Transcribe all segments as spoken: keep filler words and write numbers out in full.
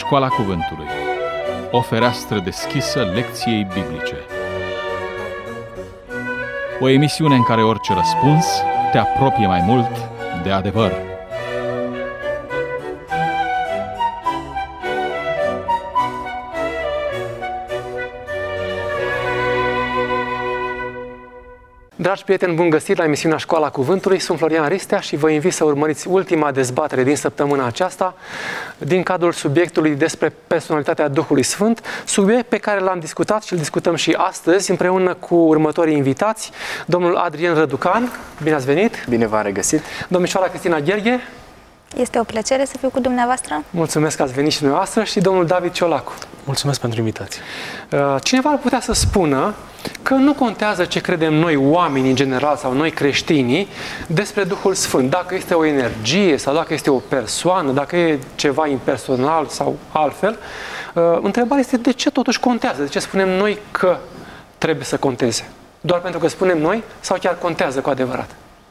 Școala Cuvântului, o fereastră deschisă lecției biblice. O emisiune în care orice răspuns te apropie mai mult de adevăr. Dragi prieteni, bun găsit la emisiunea Școala Cuvântului. Sunt Florian Ristea și vă invit să urmăriți ultima dezbatere din săptămâna aceasta din cadrul subiectului despre personalitatea Duhului Sfânt, subiect pe care l-am discutat și îl discutăm și astăzi împreună cu următorii invitați, domnul Adrian Răducan, bine ați venit! Bine v-am regăsit! Domnișoara Cristina Gherghe. Este o plăcere să fiu cu dumneavoastră. Mulțumesc că ați venit și dumneavoastră. Și domnul David Ciolacu. Mulțumesc pentru invitație. Cineva ar putea să spună că nu contează ce credem noi oamenii în general sau noi creștinii despre Duhul Sfânt. Dacă este o energie sau dacă este o persoană, dacă e ceva impersonal sau altfel. Întrebarea este de ce totuși contează? De ce spunem noi că trebuie să conteze? Doar pentru că spunem noi sau chiar contează cu adevărat?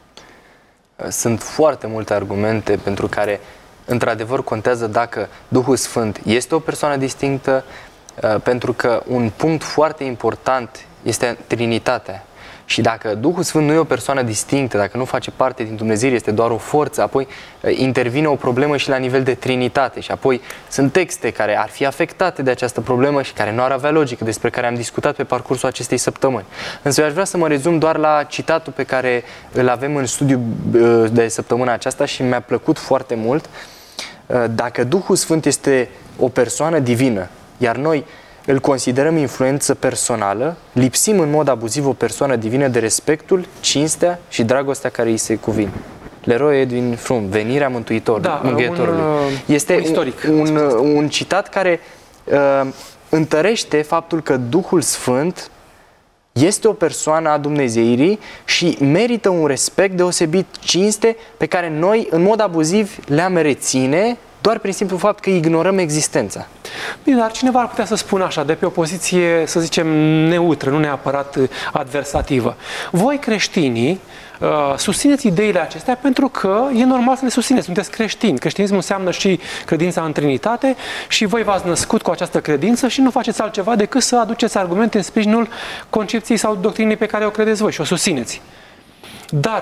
Sunt foarte multe argumente pentru care, într-adevăr, contează dacă Duhul Sfânt este o persoană distinctă, pentru că un punct foarte important este Trinitatea. Și dacă Duhul Sfânt nu e o persoană distinctă, dacă nu face parte din Dumnezeu, este doar o forță, apoi intervine o problemă și la nivel de Trinitate. Și apoi sunt texte care ar fi afectate de această problemă și care nu ar avea logică, despre care am discutat pe parcursul acestei săptămâni. Însă eu aș vrea să mă rezum doar la citatul pe care îl avem în studiu de săptămâna aceasta și mi-a plăcut foarte mult. Dacă Duhul Sfânt este o persoană divină, iar noi îl considerăm influență personală, lipsim în mod abuziv o persoană divină de respectul, cinstea și dragostea care îi se cuvine. Leroy Edwin Fromm, Venirea Mântuitorului, da, Mângâietorului. Un, este un, istoric, un, un, un citat care uh, întărește faptul că Duhul Sfânt este o persoană a Dumnezeirii și merită un respect deosebit, cinste, pe care noi, în mod abuziv, le-am reține doar prin simplu fapt că ignorăm existența. Bine, dar cineva ar putea să spună așa, de pe o poziție, să zicem, neutră, nu neapărat adversativă. Voi, creștinii, susțineți ideile acestea pentru că e normal să le susțineți. Sunteți creștini. Creștinismul înseamnă și credința în Trinitate și voi v-ați născut cu această credință și nu faceți altceva decât să aduceți argumente în sprijinul concepției sau doctrinei pe care o credeți voi și o susțineți. Dar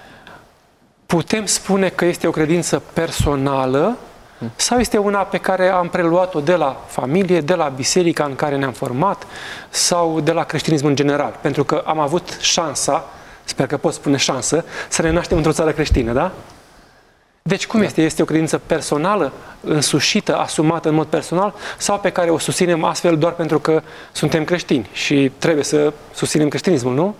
putem spune că este o credință personală sau este una pe care am preluat-o de la familie, de la biserica în care ne-am format sau de la creștinism în general? Pentru că am avut șansa, sper că pot spune șansă, să ne naștem într-o țară creștină, da? Deci cum este? Este o credință personală, însușită, asumată în mod personal sau pe care o susținem astfel doar pentru că suntem creștini și trebuie să susținem creștinismul, nu?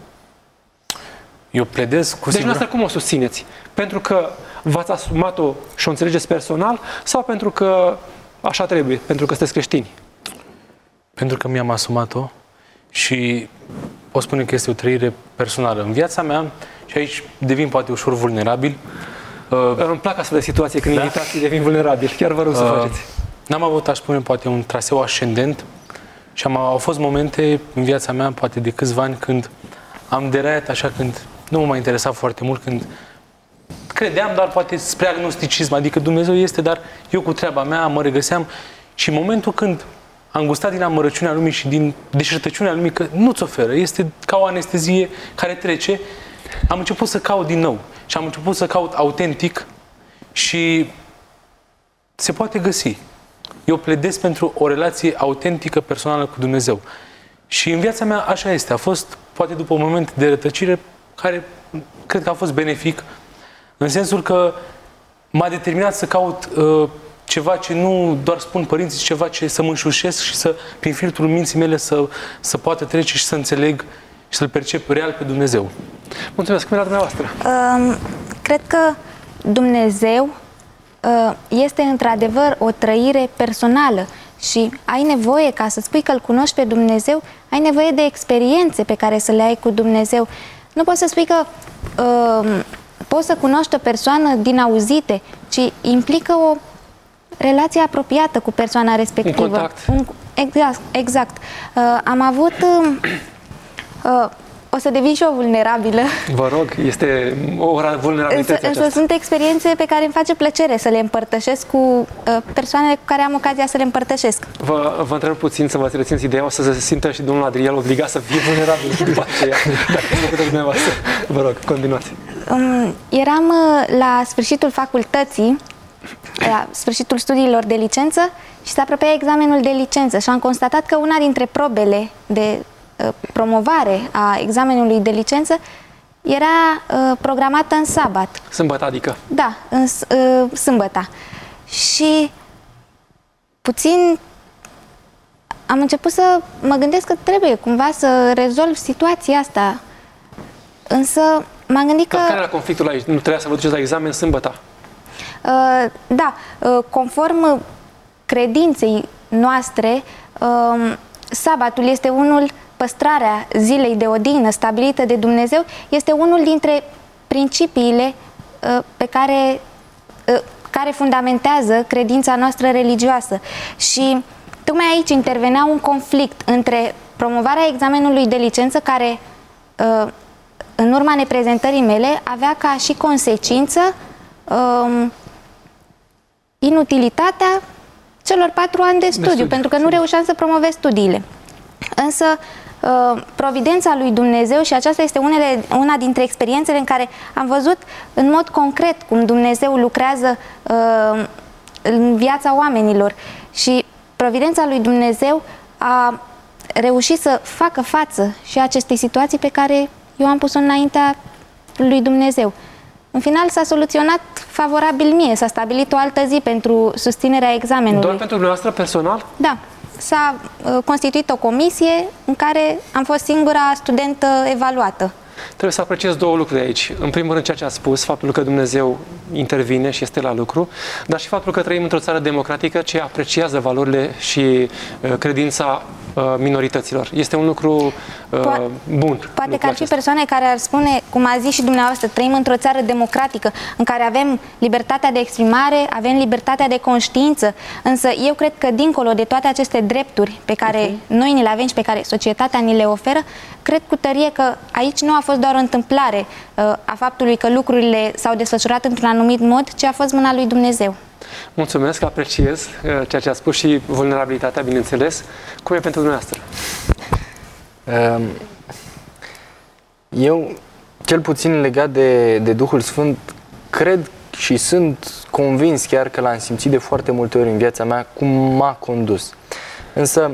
Eu pledez cu Deci sigur... noastră cum o susțineți? Pentru că v-ați asumat-o și o înțelegeți personal sau pentru că așa trebuie, pentru că sunteți creștini? Pentru că mi-am asumat-o și pot spune că este o trăire personală. În viața mea, și aici devin poate ușor vulnerabil. Uh, Îmi plac astfel de situație când da? invitații devin vulnerabili. Chiar vă rog să uh, faceți. N-am avut, aș spune, poate un traseu ascendent și am, au fost momente în viața mea, poate de câțiva ani, când am deraiat așa, când nu mă mai interesa foarte mult, când credeam doar poate spre agnosticism, adică Dumnezeu este, dar eu cu treaba mea mă regăseam și în momentul când am gustat din amărăciunea lumii și din deșertăciunea lumii că nu-ți oferă, este ca o anestezie care trece, am început să caut din nou și am început să caut autentic și se poate găsi. Eu pledez pentru o relație autentică, personală cu Dumnezeu. Și în viața mea așa este. A fost, poate după un moment de rătăcire, care cred că a fost benefic, în sensul că m-a determinat să caut uh, ceva ce nu doar spun părinții, ci ceva ce să mă înșușesc și să, prin filtrul minții mele, să, să poată trece și să înțeleg și să-L percep real pe Dumnezeu. Mulțumesc. Cum era dumneavoastră? Uh, cred că Dumnezeu uh, este într-adevăr o trăire personală și ai nevoie, ca să spui că îl cunoști pe Dumnezeu, ai nevoie de experiențe pe care să le ai cu Dumnezeu. Nu poți să spui că uh, poți să cunoști o persoană din auzite, ci implică o relație apropiată cu persoana respectivă. Un contact. Un, exact. exact. Uh, am avut uh, uh, o să devin și eu vulnerabilă. Vă rog, este o ora vulnerabilității Însă, însă aceasta. sunt experiențe pe care îmi face plăcere să le împărtășesc cu uh, persoanele cu care am ocazia să le împărtășesc. Vă, vă întreb puțin să vă rețineți ideea, o să se simtă și domnul Adriel obligat să fie vulnerabil după aceea, dacă nu puteți dumneavoastră. Vă rog, continuați. Um, eram uh, la sfârșitul facultății, la sfârșitul studiilor de licență și se apropia examenul de licență și am constatat că una dintre probele de uh, promovare a examenului de licență era uh, programată în sabat. Sâmbătă, adică. Da, în uh, sâmbăta. Și puțin am început să mă gândesc că trebuie cumva să rezolv situația asta. Însă m-am gândit că... Dar care era conflictul aici? Nu trebuia să vă duceți la examen sâmbătă? Uh, da, uh, conform credinței noastre, uh, sabatul este unul, păstrarea zilei de odihnă stabilită de Dumnezeu, este unul dintre principiile uh, pe care, uh, care fundamentează credința noastră religioasă. Și tocmai aici intervenea un conflict între promovarea examenului de licență, care uh, în urma neprezentării mele avea ca și consecință uh, inutilitatea celor patru ani de studiu, de studiu pentru că nu reușeam să promovez studiile. Însă, uh, providența lui Dumnezeu, și aceasta este unele, una dintre experiențele în care am văzut în mod concret cum Dumnezeu lucrează uh, în viața oamenilor, și providența lui Dumnezeu a reușit să facă față și acestei situații pe care eu am pus-o înaintea lui Dumnezeu. În final s-a soluționat favorabil mie, s-a stabilit o altă zi pentru susținerea examenului. Doar pentru dumneavoastră personal? Da. S-a uh, constituit o comisie în care am fost singura studentă evaluată. Trebuie să apreciez două lucruri aici. În primul rând ceea ce a spus, faptul că Dumnezeu intervine și este la lucru, dar și faptul că trăim într-o țară democratică ce apreciază valorile și uh, credința uh, minorităților. Este un lucru uh, Po- bun. Poate că ar fi persoane care ar spune, cum a zis și dumneavoastră, trăim într-o țară democratică în care avem libertatea de exprimare, avem libertatea de conștiință, însă eu cred că dincolo de toate aceste drepturi pe care uh-huh. noi ni le avem și pe care societatea ni le oferă, cred cu tărie că aici nu a fost doar o întâmplare uh, a faptului că lucrurile s-au desfășurat într-un anumit mod, ci a fost mâna lui Dumnezeu. Mulțumesc, apreciez uh, ceea ce a spus și vulnerabilitatea, bineînțeles. Cum e pentru dumneavoastră? Uh, eu, cel puțin legat de, de Duhul Sfânt, cred și sunt convins chiar că l-am simțit de foarte multe ori în viața mea cum m-a condus. Însă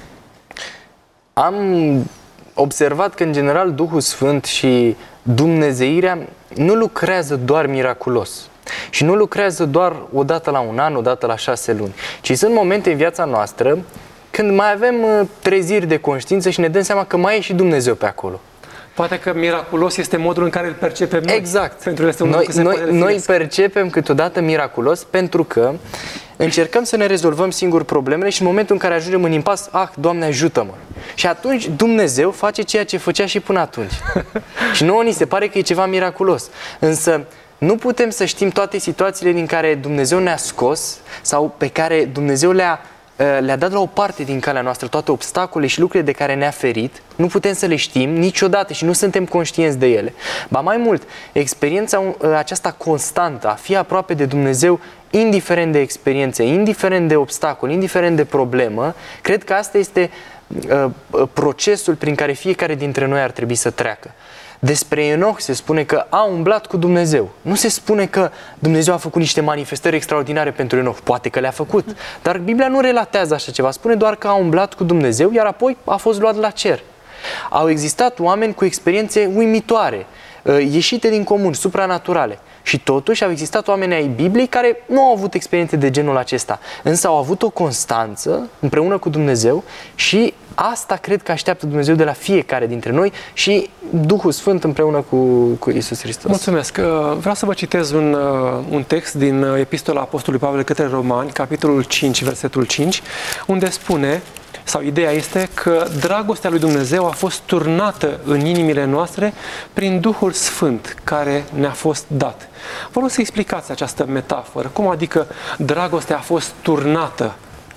am observat că, în general, Duhul Sfânt și dumnezeirea nu lucrează doar miraculos. Și nu lucrează doar o dată la un an, o dată la șase luni. Ci sunt momente în viața noastră când mai avem treziri de conștiință și ne dăm seama că mai e și Dumnezeu pe acolo. Poate că miraculos este modul în care îl percepem noi. Exact. Pentru este un noi, lucru noi, se noi percepem câteodată miraculos pentru că încercăm să ne rezolvăm singuri problemele și în momentul în care ajungem în impas, ah, Doamne, ajută-mă! Și atunci Dumnezeu face ceea ce făcea și până atunci. Și nouă ni se pare că e ceva miraculos. Însă nu putem să știm toate situațiile din care Dumnezeu ne-a scos sau pe care Dumnezeu le-a le-a dat la o parte din calea noastră, toate obstacolele și lucrurile de care ne-a ferit, nu putem să le știm niciodată și nu suntem conștienți de ele. Ba mai mult, experiența aceasta constantă, a fi aproape de Dumnezeu, indiferent de experiențe, indiferent de obstacol, indiferent de problemă, cred că asta este uh, procesul prin care fiecare dintre noi ar trebui să treacă. Despre Enoch se spune că a umblat cu Dumnezeu. Nu se spune că Dumnezeu a făcut niște manifestări extraordinare pentru Enoch. Poate că le-a făcut, dar Biblia nu relatează așa ceva. Spune doar că a umblat cu Dumnezeu, iar apoi a fost luat la cer. Au existat oameni cu experiențe uimitoare, ieșite din comun, supranaturale. Și totuși au existat oameni ai Bibliei care nu au avut experiențe de genul acesta, însă au avut o constanță împreună cu Dumnezeu și asta cred că așteaptă Dumnezeu de la fiecare dintre noi și Duhul Sfânt împreună cu, cu Iisus Hristos. Mulțumesc! Vreau să vă citez un, un text din Epistola Apostolului Pavel către Romani, capitolul cinci, versetul cinci, unde spune, sau ideea este că dragostea lui Dumnezeu a fost turnată în inimile noastre prin Duhul Sfânt care ne-a fost dat. Vă rog să explicați această metaforă. Cum adică dragostea a fost turnată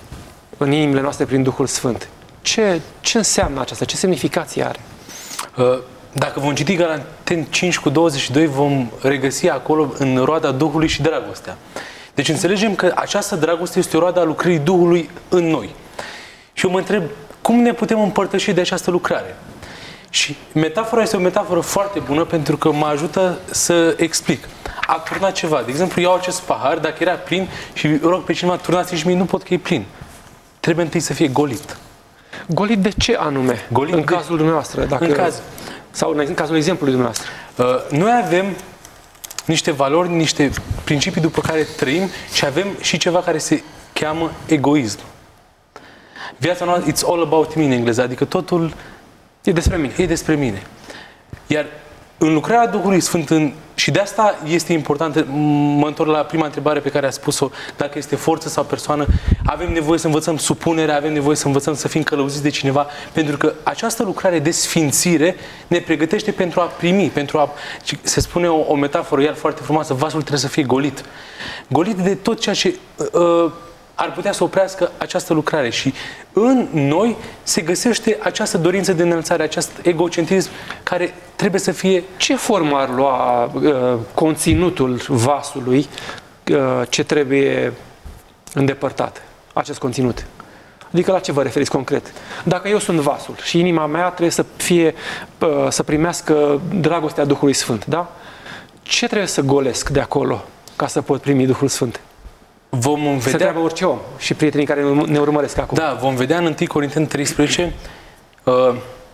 în inimile noastre prin Duhul Sfânt? Ce, ce înseamnă aceasta? Ce semnificație are? dacă vom citi Galateni cinci cu douăzeci și doi, vom regăsi acolo în roada Duhului și dragostea. Deci înțelegem că această dragoste este o roadă a lucrării Duhului în noi. Și eu mă întreb, cum ne putem împărtăși de această lucrare? Și metafora este o metaforă foarte bună pentru că mă ajută să explic. A turnat ceva. De exemplu, iau acest pahar, dacă era plin și rog pe cineva, turnați și mie, nu pot că e plin. Trebuie întâi să fie golit. Golit de ce anume? Golit în de... cazul dumneavoastră? Dacă... În caz. Sau în cazul exemplului dumneavoastră? Uh, noi avem niște valori, niște principii după care trăim și avem și ceva care se cheamă egoism. Viața noastră, it's all about me în engleză, adică totul e despre mine. E despre mine. Iar în lucrarea Duhului Sfânt, în, și de asta este important, mă întorc la prima întrebare pe care a spus-o, dacă este forță sau persoană, avem nevoie să învățăm supunere, avem nevoie să învățăm să fim călăuziți de cineva, pentru că această lucrare de sfințire ne pregătește pentru a primi, pentru a, se spune o, o metaforă iar foarte frumoasă, vasul trebuie să fie golit. Golit de tot ceea ce uh, ar putea să oprească această lucrare și în noi se găsește această dorință de înălțare, acest egocentrism care trebuie să fie... Ce formă ar lua uh, conținutul vasului uh, ce trebuie îndepărtat, acest conținut? Adică la ce vă referiți concret? Dacă eu sunt vasul și inima mea trebuie să fie, uh, să primească dragostea Duhului Sfânt, da? Ce trebuie să golesc de acolo ca să pot primi Duhul Sfânt? Vom vedea... Se întreabă orice om și prietenii care ne urmăresc acum. Da, vom vedea în întâi Corinteni treisprezece uh,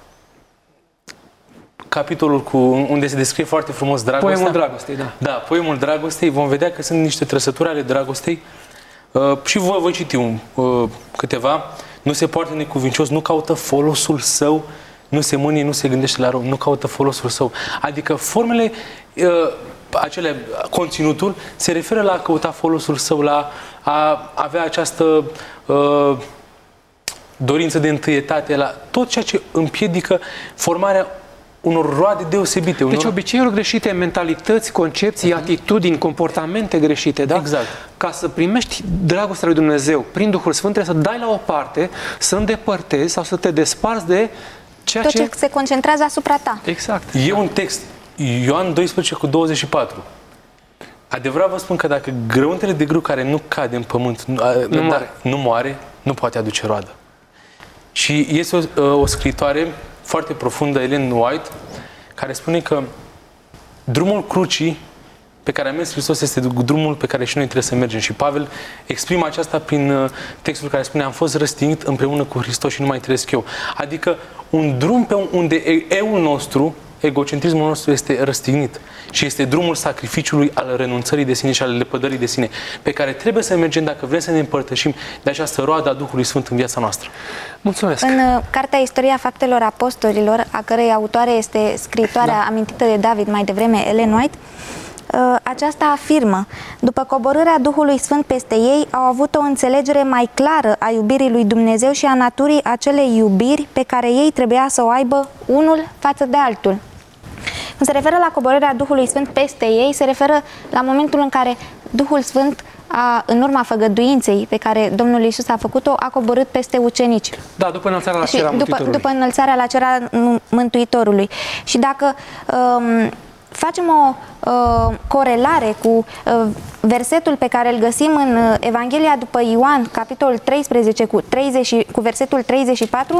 capitolul cu, unde se descrie foarte frumos dragostea. Poemul dragostei, da. Da, poemul dragostei. Vom vedea că sunt niște trăsături ale dragostei uh, și voi, voi citi un, uh, câteva. Nu se poartă necuvincios, nu caută folosul său, nu se mânie, nu se gândește la rău, nu caută folosul său. Adică formele... Uh, acele, conținutul se referă la a căuta folosul său, la a avea această uh, dorință de întâietate, la tot ceea ce împiedică formarea unor roade deosebite. Unor... Deci obiceiuri greșite, mentalități, concepții, uh-huh. atitudini, comportamente greșite, da? Exact. Ca să primești dragostea lui Dumnezeu prin Duhul Sfânt, trebuie să dai la o parte, să îndepărtezi sau să te desparți de ceea tot ce... ce se concentrează asupra ta. Exact. E un text, Ioan doisprezece cu douăzeci și patru. Adevărat vă spun că dacă grăuntele de grâu care nu cade în pământ nu, nu, da, moare. nu moare, nu poate aduce roadă. Și este o, o scritoare foarte profundă, Ellen White, care spune că drumul crucii pe care a mers Hristos este drumul pe care și noi trebuie să mergem. Și Pavel exprimă aceasta prin textul care spune: am fost răstignit împreună cu Hristos și nu mai trăiesc eu. Adică un drum pe unde eul nostru, egocentrismul nostru este răstignit și este drumul sacrificiului, al renunțării de sine și al lepădării de sine, pe care trebuie să mergem dacă vrem să ne împărtășim de această roadă a Duhului Sfânt în viața noastră. Mulțumesc! În uh, Cartea Istoria Faptelor Apostolilor, a cărei autoare este scriitoarea da. amintită de David mai devreme, Ellen White, uh, aceasta afirmă: după coborârea Duhului Sfânt peste ei, au avut o înțelegere mai clară a iubirii lui Dumnezeu și a naturii acelei iubiri pe care ei trebuia să o aibă unul față de altul. Când se referă la coborârea Duhului Sfânt peste ei, se referă la momentul în care Duhul Sfânt, a, în urma făgăduinței pe care Domnul Iisus a făcut-o, a coborât peste ucenici. Da, după înălțarea la și cer a după, Mântuitorului. după înălțarea la cer a Mântuitorului. Și dacă um, facem o uh, corelare cu uh, versetul pe care îl găsim în uh, Evanghelia după Ioan, capitolul treisprezece, cu, treizeci, cu versetul treizeci și patru,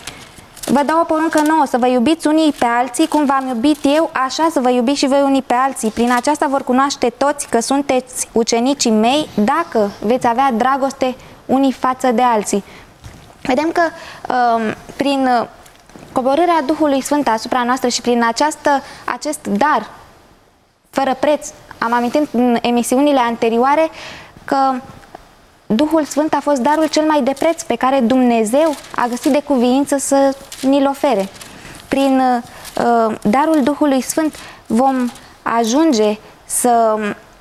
vă dau o poruncă nouă, să vă iubiți unii pe alții, cum v-am iubit eu, așa să vă iubiți și voi unii pe alții. Prin aceasta vor cunoaște toți că sunteți ucenicii mei, dacă veți avea dragoste unii față de alții. Vedem că um, prin coborârea Duhului Sfânt asupra noastră și prin această, acest dar fără preț, am amintit în emisiunile anterioare că Duhul Sfânt a fost darul cel mai de preț pe care Dumnezeu a găsit de cuviință să ni-l ofere. Prin uh, darul Duhului Sfânt vom ajunge să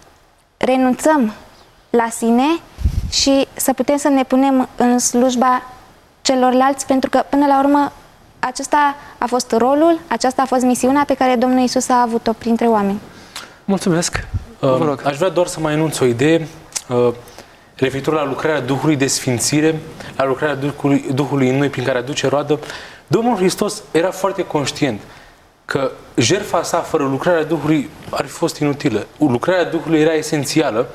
renunțăm la sine și să putem să ne punem în slujba celorlalți, pentru că, până la urmă, acesta a fost rolul, aceasta a fost misiunea pe care Domnul Iisus a avut-o printre oameni. Mulțumesc! Uh, Vă rog. Aș vrea doar să mai anunț o idee uh, referitor la lucrarea Duhului de sfințire, la lucrarea Duhului, Duhului în noi prin care aduce roadă. Domnul Hristos era foarte conștient că jertfa sa fără lucrarea Duhului ar fi fost inutilă. Lucrarea Duhului era esențială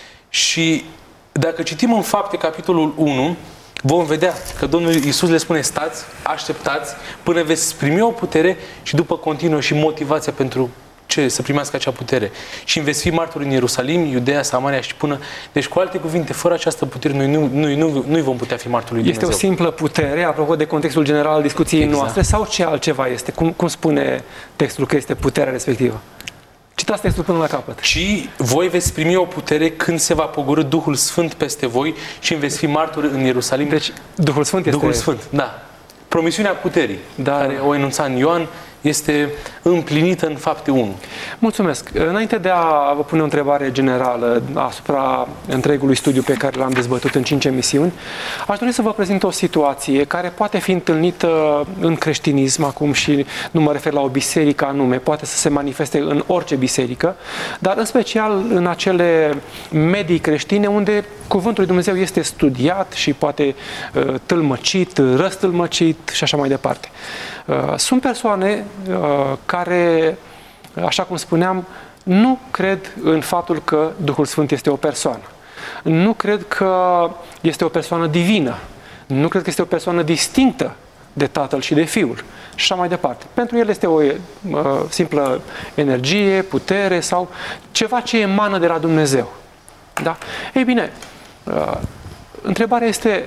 și dacă citim în Fapte, capitolul unu, vom vedea că Domnul Iisus le spune: stați, așteptați până veți primi o putere și după continuă și motivația pentru ce să primească acea putere. Și veți fi martori în Ierusalim, Iudeea, Samaria și până... Deci, cu alte cuvinte, fără această putere, noi nu, noi nu, nu vom putea fi martori lui Dumnezeu. Este o simplă putere, apropo de contextul general al discuției exact. noastre, sau ce altceva este? Cum, cum spune textul că este puterea respectivă? Citați textul până la capăt. Și voi veți primi o putere când se va pogorî Duhul Sfânt peste voi și veți fi martori în Ierusalim. Deci, Duhul Sfânt este... Duhul Sfânt, da. Promisiunea puterii, da. care o enunța în Ioan, este împlinită în Fapte unu. Mulțumesc. Înainte de a vă pune o întrebare generală asupra întregului studiu pe care l-am dezbătut în cinci emisiuni, aș dori să vă prezint o situație care poate fi întâlnită în creștinism acum și nu mă refer la o biserică anume, poate să se manifeste în orice biserică, dar în special în acele medii creștine unde Cuvântul lui Dumnezeu este studiat și poate uh, tâlmăcit, răstâlmăcit și așa mai departe. Uh, sunt persoane uh, care, așa cum spuneam, nu cred în faptul că Duhul Sfânt este o persoană. Nu cred că este o persoană divină. Nu cred că este o persoană distinctă de Tatăl și de Fiul. Și așa mai departe. Pentru el este o uh, simplă energie, putere sau ceva ce emană de la Dumnezeu. Da? Ei bine, uh, întrebarea este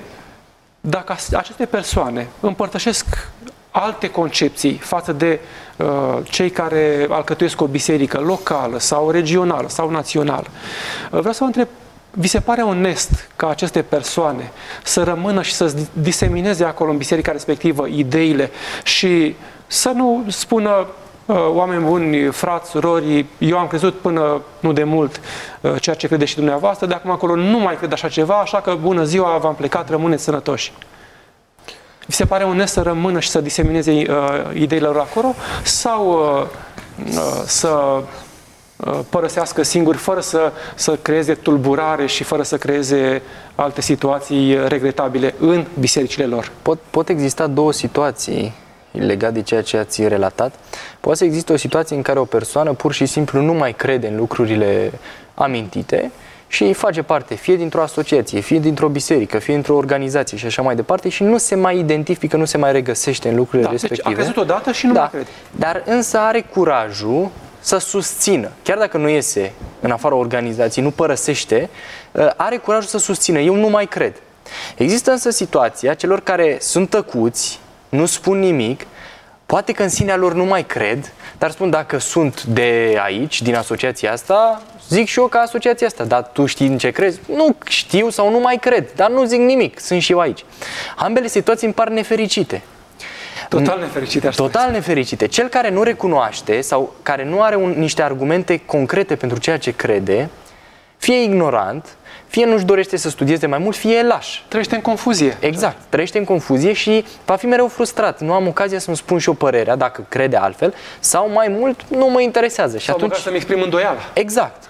dacă aceste persoane împărtășesc alte concepții față de uh, cei care alcătuiesc o biserică locală sau regională sau națională. Uh, vreau să vă întreb, vi se pare onest ca aceste persoane să rămână și să disemineze acolo în biserica respectivă ideile și să nu spună uh, oameni buni, frați, surori, eu am crezut până nu de mult uh, ceea ce crede și dumneavoastră, de acum acolo nu mai cred așa ceva, așa că bună ziua, v-am plecat, rămâneți sănătoși. Vi se pare onest să rămână și să disemineze uh, ideile lor acolo sau uh, uh, să uh, părăsească singuri fără să, să creeze tulburare și fără să creeze alte situații regretabile în bisericile lor? Pot, pot exista două situații legate de ceea ce ați relatat. Poate să existe o situație în care o persoană pur și simplu nu mai crede în lucrurile amintite și face parte fie dintr-o asociație, fie dintr-o biserică, fie dintr-o organizație și așa mai departe și nu se mai identifică, nu se mai regăsește în lucrurile da, respective. Deci a crezut odată și nu da, mai crede. Dar însă are curajul să susțină, chiar dacă nu iese în afara organizației, nu părăsește, are curajul să susțină. Eu nu mai cred. Există însă situația celor care sunt tăcuți, nu spun nimic, poate că în sinea lor nu mai cred, dar spun dacă sunt de aici, din asociația asta, zic și eu ca asociația asta, dar tu știi în ce crezi? Nu știu sau nu mai cred, dar nu zic nimic, sunt și eu aici. Ambele situații îmi par nefericite. Total nefericite, aș Total spune. nefericite. Cel care nu recunoaște sau care nu are un, niște argumente concrete pentru ceea ce crede, fie ignorant, fie nu-și dorește să studieze mai mult, fie e laș. Trăiește în confuzie. Exact. Trăiește în confuzie și va fi mereu frustrat. Nu am ocazia să-mi spun și o părerea, dacă crede altfel, sau mai mult, nu mă interesează. Și sau atunci să-mi exprim îndoială. Exact.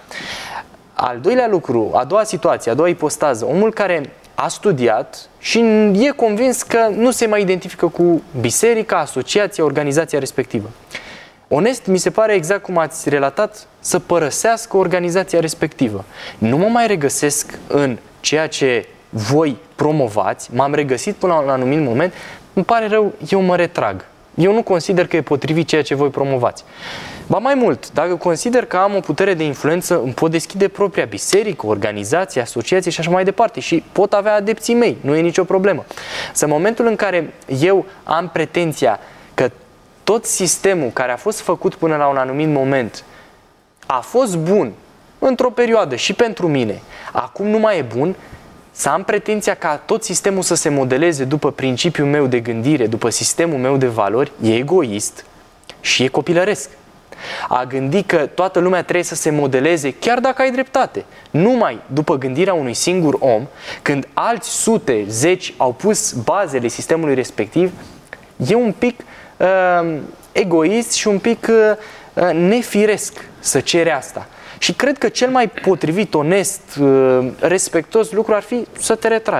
Al doilea lucru, a doua situație, a doua ipostază, omul care a studiat și e convins că nu se mai identifică cu biserica, asociația, organizația respectivă. Onest, mi se pare exact cum ați relatat, să părăsească organizația respectivă. Nu mă mai regăsesc în ceea ce voi promovați, m-am regăsit până la un anumit moment, îmi pare rău, eu mă retrag. Eu nu consider că e potrivit ceea ce voi promovați. Ba mai mult, dacă consider că am o putere de influență, îmi pot deschide propria biserică, organizație, asociație și așa mai departe și pot avea adepții mei, nu e nicio problemă. Să în momentul în care eu am pretenția că tot sistemul care a fost făcut până la un anumit moment a fost bun într-o perioadă și pentru mine, acum nu mai e bun, să am pretenția ca tot sistemul să se modeleze după principiul meu de gândire, după sistemul meu de valori, e egoist și e copilăresc. A gândi că toată lumea trebuie să se modeleze, chiar dacă ai dreptate, numai după gândirea unui singur om, când alți sute, zeci au pus bazele sistemului respectiv, e un pic uh, egoist și un pic uh, nefiresc să cere asta. Și cred că cel mai potrivit, onest, uh, respectos lucru ar fi să te retragi.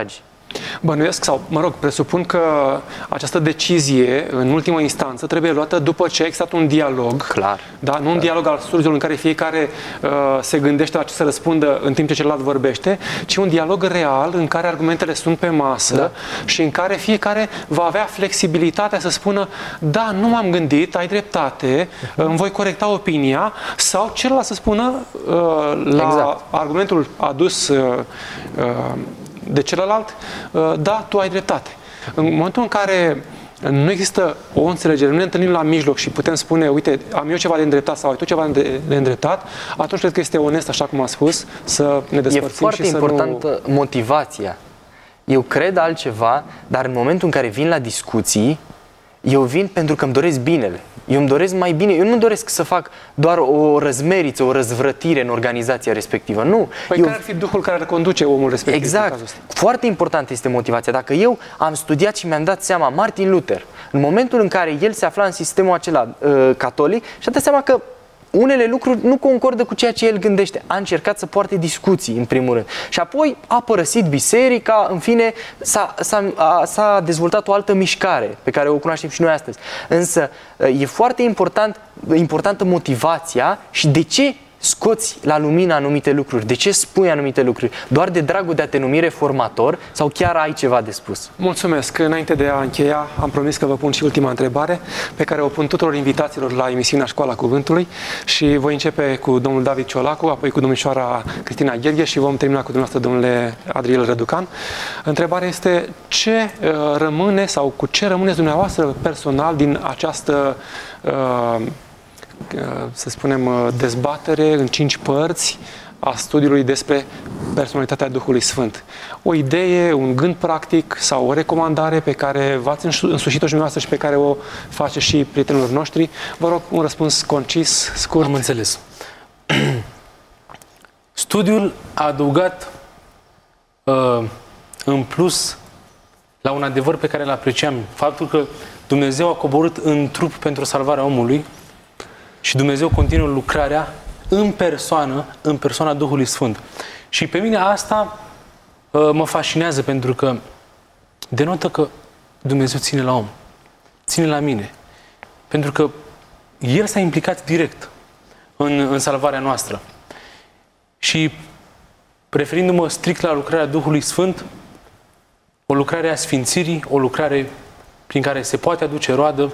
Bănuiesc sau, mă rog, presupun că această decizie, în ultimă instanță, trebuie luată după ce a existat un dialog. Clar. Da? Nu un dialog al studiilor în care fiecare uh, se gândește la ce să răspundă în timp ce celălalt vorbește, ci un dialog real în care argumentele sunt pe masă da. și în care fiecare va avea flexibilitatea să spună da, nu m-am gândit, ai dreptate, uh-huh. îmi voi corecta opinia, sau celălalt să spună uh, la exact. argumentul adus uh, uh, de celălalt, da, tu ai dreptate. În momentul în care nu există o înțelegere, nu ne întâlnim la mijloc și putem spune, uite, am eu ceva de îndreptat sau ai tu ceva de, de îndreptat, atunci cred că este onest, așa cum am spus, să ne despărțim. E foarte și să importantă nu... motivația. Eu cred altceva, dar în momentul în care vin la discuții, eu vin pentru că îmi doresc binele. Eu îmi doresc mai bine. Eu nu doresc să fac doar o răzmeriță, o răzvrătire în organizația respectivă. Nu. Păi eu... care ar fi duhul care ar conduce omul respectiv? Exact. Foarte important este motivația. Dacă eu am studiat și mi-am dat seama, Martin Luther, în momentul în care el se afla în sistemul acela uh, catolic, și-a dat seama că unele lucruri nu concordă cu ceea ce el gândește. A încercat să poarte discuții, în primul rând. Și apoi a părăsit biserica, în fine, s-a dezvoltat o altă mișcare, pe care o cunoaștem și noi astăzi. Însă, e foarte important, importantă motivația și de ce scoți la lumină anumite lucruri, de ce spui anumite lucruri, doar de dragul de a te numi reformator sau chiar ai ceva de spus? Mulțumesc. Înainte de a încheia, am promis că vă pun și ultima întrebare, pe care o pun tuturor invitaților la emisiunea Școala Cuvântului și voi începe cu domnul David Ciolacu, apoi cu domnișoara Cristina Gherghe și vom termina cu dumneavoastră, domnule Adriel Răducan. Întrebarea este ce uh, rămâne sau cu ce rămâneți dumneavoastră personal din această uh, să spunem, dezbatere în cinci părți a studiului despre personalitatea Duhului Sfânt. O idee, un gând practic sau o recomandare pe care v-ați însușit-o și dumneavoastră și pe care o face și prietenilor noștri. Vă rog un răspuns concis, scurt. Am înțeles. Studiul a adăugat uh, în plus la un adevăr pe care îl apreciam. Faptul că Dumnezeu a coborât în trup pentru salvarea omului și Dumnezeu continuă lucrarea în persoană, în persoana Duhului Sfânt. Și pe mine asta uh, mă fascinează, pentru că denotă că Dumnezeu ține la om, ține la mine. Pentru că El s-a implicat direct în, în salvarea noastră. Și referindu-mă strict la lucrarea Duhului Sfânt, o lucrare a sfințirii, o lucrare prin care se poate aduce roadă,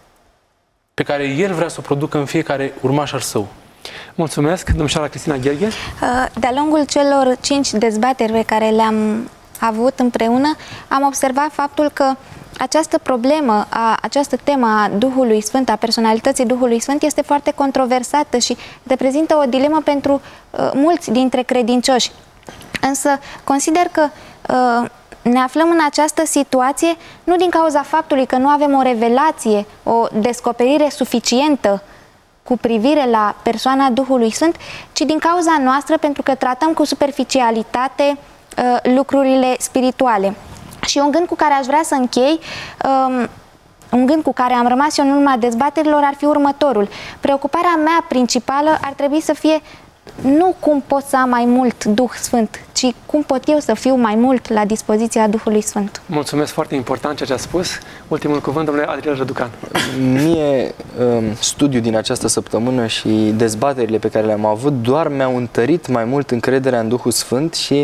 pe care El vrea să o producă în fiecare urmaș al Său. Mulțumesc, domnișoara Cristina Gherghe. De-a lungul celor cinci dezbateri pe care le-am avut împreună, am observat faptul că această problemă, a, această temă a Duhului Sfânt, a personalității Duhului Sfânt, este foarte controversată și reprezintă o dilemă pentru uh, mulți dintre credincioși. Însă consider că uh, ne aflăm în această situație nu din cauza faptului că nu avem o revelație, o descoperire suficientă cu privire la persoana Duhului Sfânt, ci din cauza noastră, pentru că tratăm cu superficialitate uh, lucrurile spirituale. Și un gând cu care aș vrea să închei, um, un gând cu care am rămas eu în urma dezbaterilor, ar fi următorul. Preocuparea mea principală ar trebui să fie nu cum pot să am mai mult Duh Sfânt, ci cum pot eu să fiu mai mult la dispoziția Duhului Sfânt. Mulțumesc, foarte important ceea ce a spus. Ultimul cuvânt, domnule Adriel Răducan. Mie, studiul din această săptămână și dezbaterile pe care le-am avut doar mi-au întărit mai mult încrederea în Duhul Sfânt și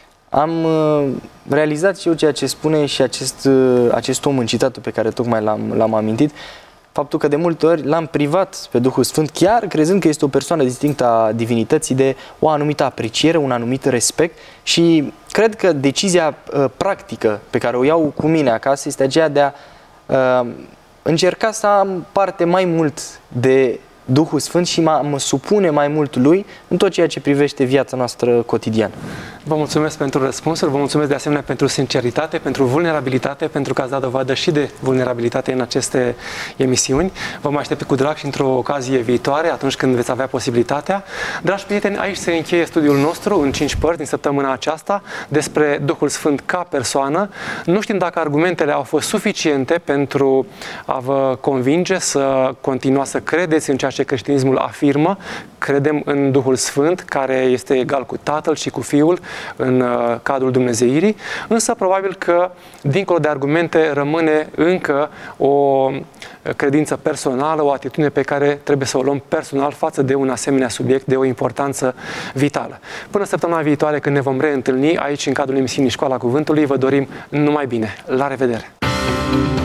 am realizat și eu ceea ce spune și acest, acest om în citatul pe care tocmai l-am, l-am amintit, faptul că de multe ori l-am privat pe Duhul Sfânt, chiar crezând că este o persoană distinctă a divinității, de o anumită apreciere, un anumit respect, și cred că decizia uh, practică pe care o iau cu mine acasă este aceea de a uh, încerca să am parte mai mult de Duhul Sfânt și mă, mă supune mai mult Lui în tot ceea ce privește viața noastră cotidiană. Vă mulțumesc pentru răspunsuri, vă mulțumesc de asemenea pentru sinceritate, pentru vulnerabilitate, pentru că ați dat dovadă și de vulnerabilitate în aceste emisiuni. Vă mai aștept cu drag și într-o ocazie viitoare, atunci când veți avea posibilitatea. Dragi prieteni, aici se încheie studiul nostru în cinci părți din săptămâna aceasta despre Duhul Sfânt ca persoană. Nu știm dacă argumentele au fost suficiente pentru a vă convinge să continuați să credeți în ceea ce creștinismul afirmă, credem în Duhul Sfânt, care este egal cu Tatăl și cu Fiul în uh, cadrul dumnezeirii, însă probabil că, dincolo de argumente, rămâne încă o credință personală, o atitudine pe care trebuie să o luăm personal față de un asemenea subiect de o importanță vitală. Până săptămâna viitoare, când ne vom reîntâlni aici în cadrul emisiunii Școala Cuvântului, vă dorim numai bine. La revedere!